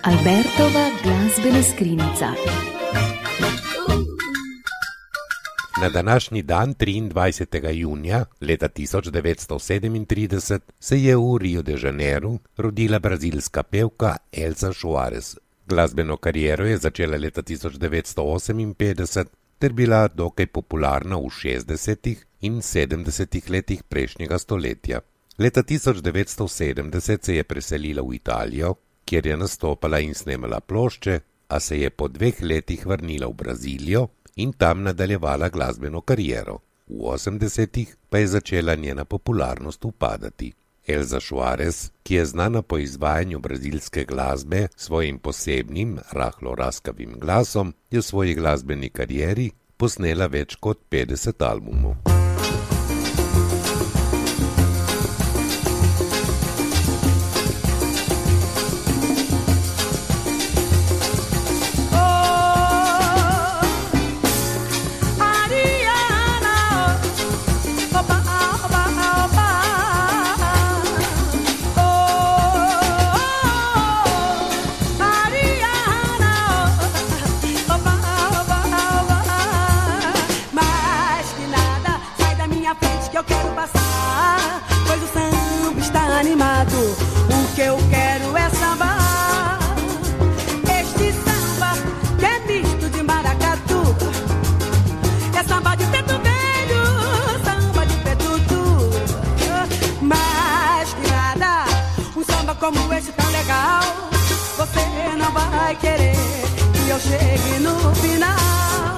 Albertova glasbena skrinjica. Na današnji dan, 23. junija leta 1937, se je v Rio de Janeiro rodila brazilska pevka Elza Soares. Glasbeno kariero je začela leta 1958 ter bila dokaj popularna v 60. in 70. letih prejšnjega stoletja. Leta 1970 se je preselila v Italijo, kjer je nastopala in snemala plošče, a se je po 2 letih vrnila v Brazilijo in tam nadaljevala glasbeno kariero. V 80. pa je začela njena popularnost upadati. Elza Soares, ki je znana po izvajanju brazilske glasbe s svojim posebnim, rahlo raskavim glasom, je v svoji glasbeni karieri posnela več kot 50 albumov. O que eu quero é samba, este samba que é misto de maracatu, é samba de preto velho, samba de preto duro. Mais que nada, samba como esse tão legal, você não vai querer que eu chegue no final.